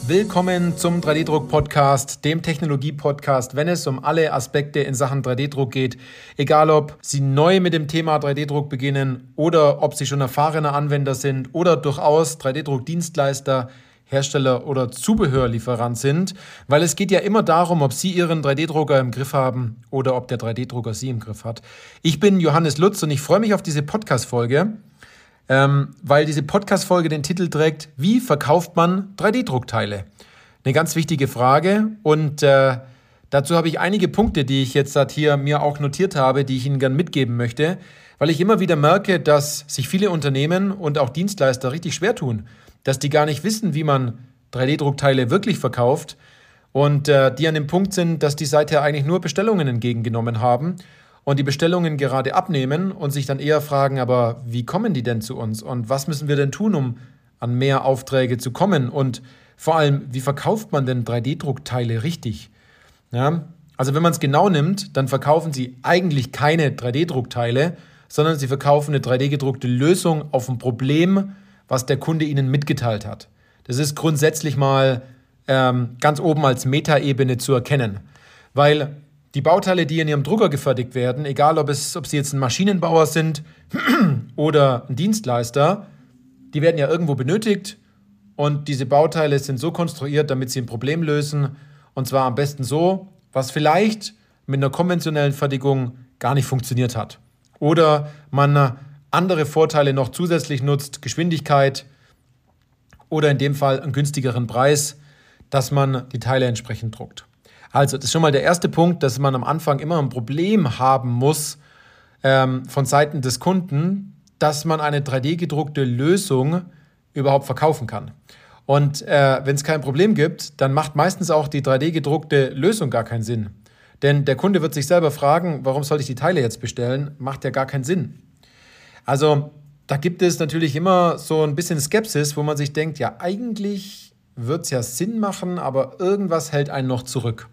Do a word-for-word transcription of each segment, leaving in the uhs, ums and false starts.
Willkommen zum drei D-Druck-Podcast, dem Technologie-Podcast, wenn es um alle Aspekte in Sachen drei D-Druck geht. Egal, ob Sie neu mit dem Thema drei D-Druck beginnen oder ob Sie schon erfahrene Anwender sind oder durchaus drei D-Druck-Dienstleister, Hersteller oder Zubehörlieferant sind, weil es geht ja immer darum, ob Sie Ihren drei D-Drucker im Griff haben oder ob der drei D-Drucker Sie im Griff hat. Ich bin Johannes Lutz und ich freue mich auf diese Podcast-Folge, ähm, weil diese Podcast-Folge den Titel trägt, wie verkauft man drei D-Druckteile? Eine ganz wichtige Frage und äh, dazu habe ich einige Punkte, die ich jetzt hier mir auch notiert habe, die ich Ihnen gerne mitgeben möchte, weil ich immer wieder merke, dass sich viele Unternehmen und auch Dienstleister richtig schwer tun, dass die gar nicht wissen, wie man drei D-Druckteile wirklich verkauft und äh, die an dem Punkt sind, dass die seither eigentlich nur Bestellungen entgegengenommen haben und die Bestellungen gerade abnehmen und sich dann eher fragen, aber wie kommen die denn zu uns und was müssen wir denn tun, um an mehr Aufträge zu kommen und vor allem, wie verkauft man denn drei D-Druckteile richtig? Ja, also wenn man es genau nimmt, dann verkaufen sie eigentlich keine drei D-Druckteile, sondern sie verkaufen eine drei D-gedruckte Lösung auf ein Problem, was der Kunde ihnen mitgeteilt hat. Das ist grundsätzlich mal ähm, ganz oben als Metaebene zu erkennen, weil die Bauteile, die in Ihrem Drucker gefertigt werden, egal ob, es, ob Sie jetzt ein Maschinenbauer sind oder ein Dienstleister, die werden ja irgendwo benötigt und diese Bauteile sind so konstruiert, damit sie ein Problem lösen und zwar am besten so, was vielleicht mit einer konventionellen Fertigung gar nicht funktioniert hat. Oder man andere Vorteile noch zusätzlich nutzt, Geschwindigkeit oder in dem Fall einen günstigeren Preis, dass man die Teile entsprechend druckt. Also das ist schon mal der erste Punkt, dass man am Anfang immer ein Problem haben muss ähm, von Seiten des Kunden, dass man eine drei D-gedruckte Lösung überhaupt verkaufen kann. Und äh, wenn es kein Problem gibt, dann macht meistens auch die drei D-gedruckte Lösung gar keinen Sinn. Denn der Kunde wird sich selber fragen, warum soll ich die Teile jetzt bestellen? Macht ja gar keinen Sinn. Also da gibt es natürlich immer so ein bisschen Skepsis, wo man sich denkt, ja eigentlich wird es ja Sinn machen, aber irgendwas hält einen noch zurück.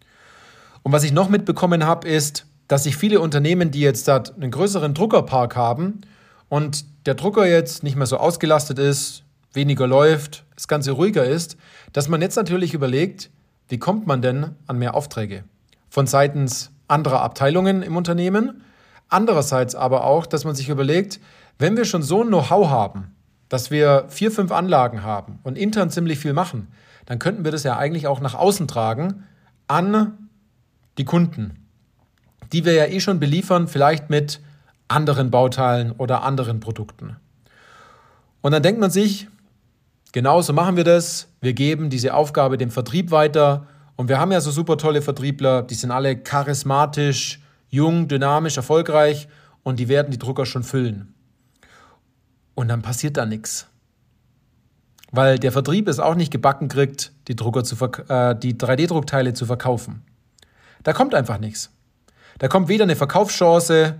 Und was ich noch mitbekommen habe, ist, dass sich viele Unternehmen, die jetzt da einen größeren Druckerpark haben und der Drucker jetzt nicht mehr so ausgelastet ist, weniger läuft, das Ganze ruhiger ist, dass man jetzt natürlich überlegt, wie kommt man denn an mehr Aufträge? Von seitens anderer Abteilungen im Unternehmen, andererseits aber auch, dass man sich überlegt, wenn wir schon so ein Know-how haben, dass wir vier, fünf Anlagen haben und intern ziemlich viel machen, dann könnten wir das ja eigentlich auch nach außen tragen an die Kunden, die wir ja eh schon beliefern, vielleicht mit anderen Bauteilen oder anderen Produkten. Und dann denkt man sich, genau so machen wir das, wir geben diese Aufgabe dem Vertrieb weiter und wir haben ja so super tolle Vertriebler, die sind alle charismatisch, jung, dynamisch, erfolgreich und die werden die Drucker schon füllen. Und dann passiert da nichts. Weil der Vertrieb es auch nicht gebacken kriegt, die, Drucker zu verk- äh, die drei D-Druckteile zu verkaufen. Da kommt einfach nichts. Da kommt weder eine Verkaufschance,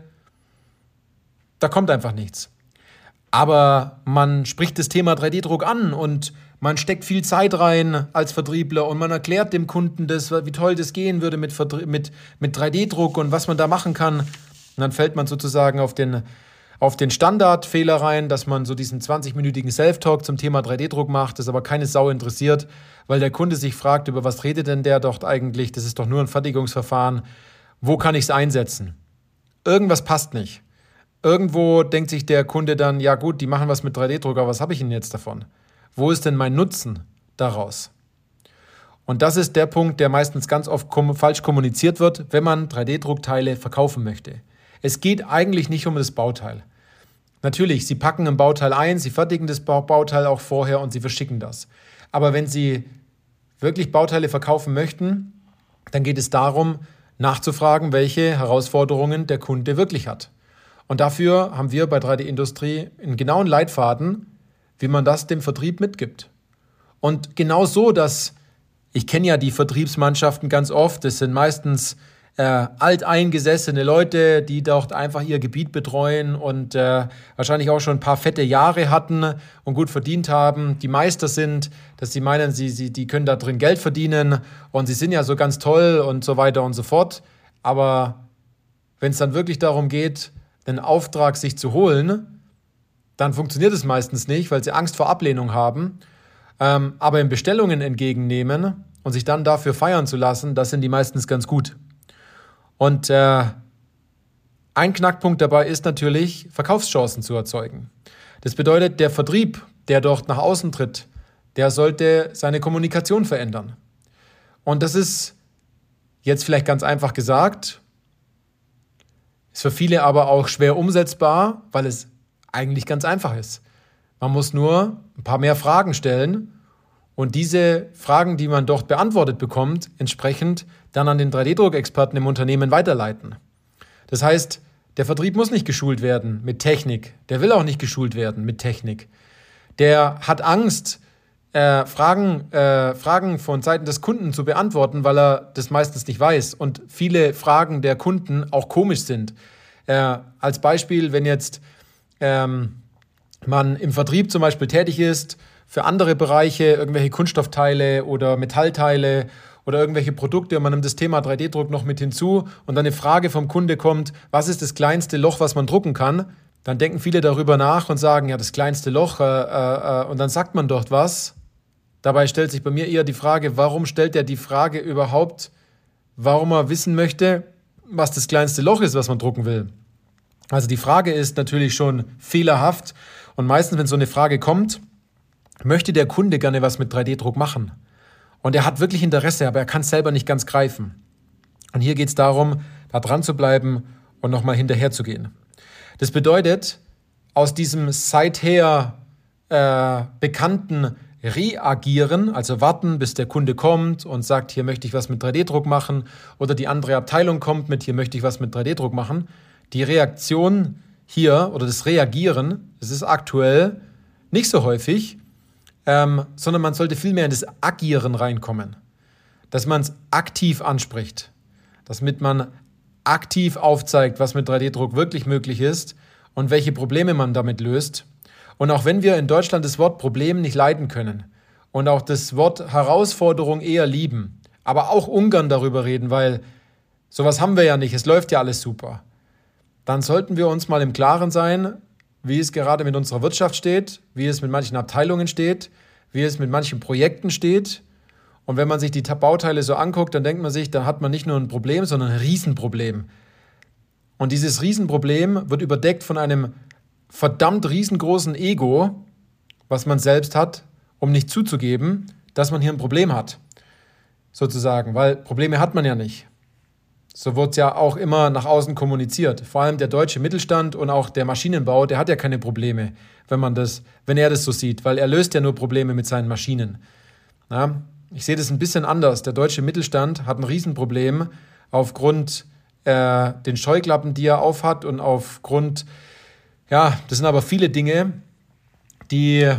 da kommt einfach nichts. Aber man spricht das Thema drei D-Druck an und man steckt viel Zeit rein als Vertriebler und man erklärt dem Kunden, das, wie toll das gehen würde mit, Vertrie- mit, mit drei D-Druck und was man da machen kann. Und dann fällt man sozusagen auf den, auf den Standardfehler rein, dass man so diesen zwanzig-minütigen Self-Talk zum Thema drei D-Druck macht, das aber keine Sau interessiert, weil der Kunde sich fragt, über was redet denn der dort eigentlich? Das ist doch nur ein Fertigungsverfahren. Wo kann ich es einsetzen? Irgendwas passt nicht. Irgendwo denkt sich der Kunde dann, ja gut, die machen was mit drei D-Drucker, was habe ich denn jetzt davon? Wo ist denn mein Nutzen daraus? Und das ist der Punkt, der meistens ganz oft kom- falsch kommuniziert wird, wenn man drei D-Druckteile verkaufen möchte. Es geht eigentlich nicht um das Bauteil. Natürlich, Sie packen ein Bauteil ein, Sie fertigen das Bauteil auch vorher und Sie verschicken das. Aber wenn Sie wirklich Bauteile verkaufen möchten, dann geht es darum, nachzufragen, welche Herausforderungen der Kunde wirklich hat. Und dafür haben wir bei drei D Industrie einen genauen Leitfaden, wie man das dem Vertrieb mitgibt. Und genau so, dass ich kenne ja die Vertriebsmannschaften ganz oft, das sind meistens äh, alteingesessene Leute, die dort einfach ihr Gebiet betreuen und äh, wahrscheinlich auch schon ein paar fette Jahre hatten und gut verdient haben, die Meister sind, dass sie meinen, sie, sie, die können da drin Geld verdienen und sie sind ja so ganz toll und so weiter und so fort. Aber wenn es dann wirklich darum geht, einen Auftrag sich zu holen, dann funktioniert es meistens nicht, weil sie Angst vor Ablehnung haben. Ähm, aber in Bestellungen entgegennehmen und sich dann dafür feiern zu lassen, das sind die meistens ganz gut. Und äh, ein Knackpunkt dabei ist natürlich, Verkaufschancen zu erzeugen. Das bedeutet, der Vertrieb, der dort nach außen tritt, der sollte seine Kommunikation verändern. Und das ist jetzt vielleicht ganz einfach gesagt, ist für viele aber auch schwer umsetzbar, weil es eigentlich ganz einfach ist. Man muss nur ein paar mehr Fragen stellen und diese Fragen, die man dort beantwortet bekommt, entsprechend dann an den drei D Druck-Experten im Unternehmen weiterleiten. Das heißt, der Vertrieb muss nicht geschult werden mit Technik. Der will auch nicht geschult werden mit Technik. Der hat Angst, äh, Fragen, äh, Fragen von Seiten des Kunden zu beantworten, weil er das meistens nicht weiß. Und viele Fragen der Kunden auch komisch sind. Äh, als Beispiel, wenn jetzt ähm, man im Vertrieb zum Beispiel tätig ist, für andere Bereiche, irgendwelche Kunststoffteile oder Metallteile oder irgendwelche Produkte und man nimmt das Thema drei D Druck noch mit hinzu und dann eine Frage vom Kunde kommt, was ist das kleinste Loch, was man drucken kann, dann denken viele darüber nach und sagen, ja, das kleinste Loch äh, äh, und dann sagt man dort was. Dabei stellt sich bei mir eher die Frage, warum stellt er die Frage überhaupt, warum er wissen möchte, was das kleinste Loch ist, was man drucken will. Also die Frage ist natürlich schon fehlerhaft und meistens, wenn so eine Frage kommt, möchte der Kunde gerne was mit drei D Druck machen. Und er hat wirklich Interesse, aber er kann es selber nicht ganz greifen. Und hier geht es darum, da dran zu bleiben und nochmal hinterher zu gehen. Das bedeutet, aus diesem seither äh, bekannten Reagieren, also warten, bis der Kunde kommt und sagt, hier möchte ich was mit drei D Druck machen, oder die andere Abteilung kommt mit, hier möchte ich was mit drei D Druck machen. Die Reaktion hier oder das Reagieren, das ist aktuell nicht so häufig, ähm, sondern man sollte viel mehr in das Agieren reinkommen. Dass man es aktiv anspricht, damit man aktiv aufzeigt, was mit drei D Druck wirklich möglich ist und welche Probleme man damit löst. Und auch wenn wir in Deutschland das Wort Problem nicht leiden können und auch das Wort Herausforderung eher lieben, aber auch ungern darüber reden, weil sowas haben wir ja nicht, es läuft ja alles super, dann sollten wir uns mal im Klaren sein, wie es gerade mit unserer Wirtschaft steht, wie es mit manchen Abteilungen steht, wie es mit manchen Projekten steht. Und wenn man sich die Bauteile so anguckt, dann denkt man sich, dann hat man nicht nur ein Problem, sondern ein Riesenproblem. Und dieses Riesenproblem wird überdeckt von einem verdammt riesengroßen Ego, was man selbst hat, um nicht zuzugeben, dass man hier ein Problem hat. Sozusagen, weil Probleme hat man ja nicht. So wird es ja auch immer nach außen kommuniziert. Vor allem der deutsche Mittelstand und auch der Maschinenbau, der hat ja keine Probleme, wenn man das, wenn er das so sieht, weil er löst ja nur Probleme mit seinen Maschinen. Ja, ich sehe das ein bisschen anders. Der deutsche Mittelstand hat ein Riesenproblem aufgrund äh, den Scheuklappen, die er aufhat und aufgrund, ja, das sind aber viele Dinge, die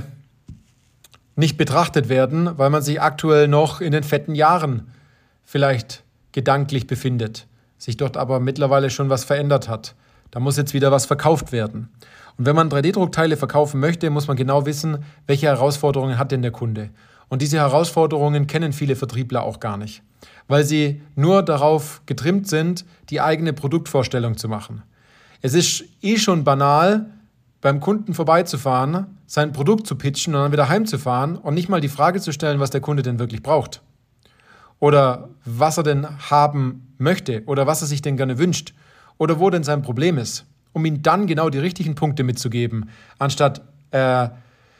nicht betrachtet werden, weil man sich aktuell noch in den fetten Jahren vielleicht gedanklich befindet, sich dort aber mittlerweile schon was verändert hat. Da muss jetzt wieder was verkauft werden. Und wenn man drei D Druckteile verkaufen möchte, muss man genau wissen, welche Herausforderungen hat denn der Kunde. Und diese Herausforderungen kennen viele Vertriebler auch gar nicht, weil sie nur darauf getrimmt sind, die eigene Produktvorstellung zu machen. Es ist eh schon banal, beim Kunden vorbeizufahren, sein Produkt zu pitchen und dann wieder heimzufahren und nicht mal die Frage zu stellen, was der Kunde denn wirklich braucht. Oder was er denn haben möchte oder was er sich denn gerne wünscht oder wo denn sein Problem ist, um ihm dann genau die richtigen Punkte mitzugeben, anstatt äh,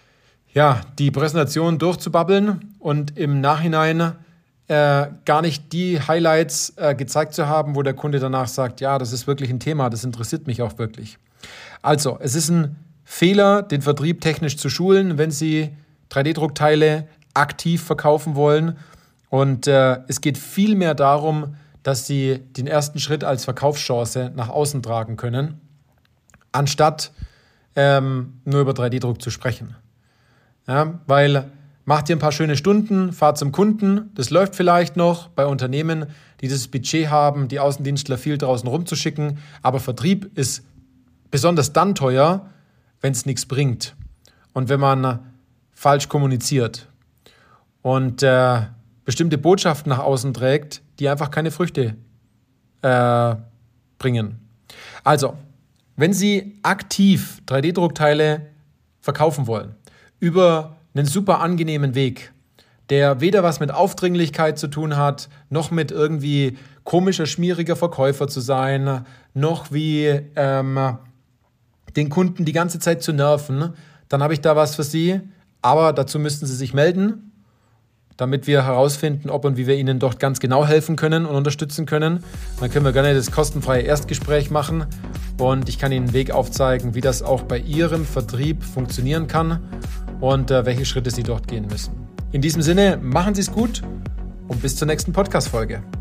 ja, die Präsentation durchzubabbeln und im Nachhinein äh, gar nicht die Highlights äh, gezeigt zu haben, wo der Kunde danach sagt, ja, das ist wirklich ein Thema, das interessiert mich auch wirklich. Also, es ist ein Fehler, den Vertrieb technisch zu schulen, wenn Sie drei D Druckteile aktiv verkaufen wollen. Und äh, es geht vielmehr darum, dass Sie den ersten Schritt als Verkaufschance nach außen tragen können, anstatt ähm, nur über drei D Druck zu sprechen. Ja, weil macht ihr ein paar schöne Stunden, fahrt zum Kunden, das läuft vielleicht noch bei Unternehmen, die das Budget haben, die Außendienstler viel draußen rumzuschicken, aber Vertrieb ist besonders dann teuer, wenn es nichts bringt und wenn man falsch kommuniziert und äh, bestimmte Botschaften nach außen trägt, die einfach keine Früchte äh, bringen. Also, wenn Sie aktiv drei D Druckteile verkaufen wollen, über einen super angenehmen Weg, der weder was mit Aufdringlichkeit zu tun hat, noch mit irgendwie komischer, schmieriger Verkäufer zu sein, noch wie ähm, den Kunden die ganze Zeit zu nerven, dann habe ich da was für Sie. Aber dazu müssten Sie sich melden, damit wir herausfinden, ob und wie wir Ihnen dort ganz genau helfen können und unterstützen können. Dann können wir gerne das kostenfreie Erstgespräch machen und ich kann Ihnen einen Weg aufzeigen, wie das auch bei Ihrem Vertrieb funktionieren kann und äh, welche Schritte Sie dort gehen müssen. In diesem Sinne, machen Sie es gut und bis zur nächsten Podcast-Folge.